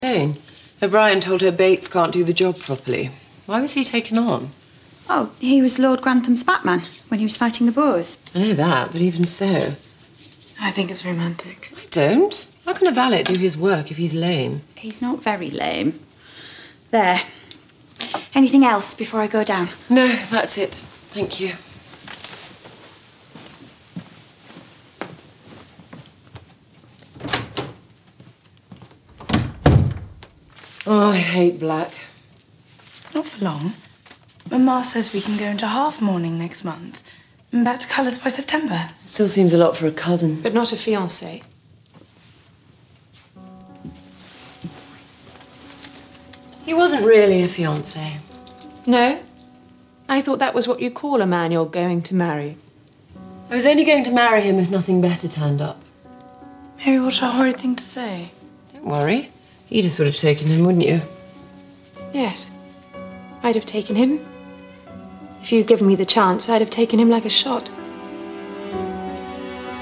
Jane, O'Brien told her Bates can't do the job properly. Why was he taken on? Oh, he was Lord Grantham's Batman when he was fighting the Boers. I know that, but even so. I think it's romantic. I don't. How can a valet do his work if he's lame? He's not very lame. There. Anything else before I go down? No, that's it. Thank you. Oh, I hate black. It's not for long. Mamma says we can go into half mourning next month and back to colours by September. Still seems a lot for a cousin. But not a fiancé. He wasn't really a fiancé. No? I thought that was what you call a man you're going to marry. I was only going to marry him if nothing better turned up. Mary, what a horrid thing to say. Don't worry. Edith would have taken him, wouldn't you? Yes. I'd have taken him. If you'd given me the chance, I'd have taken him like a shot.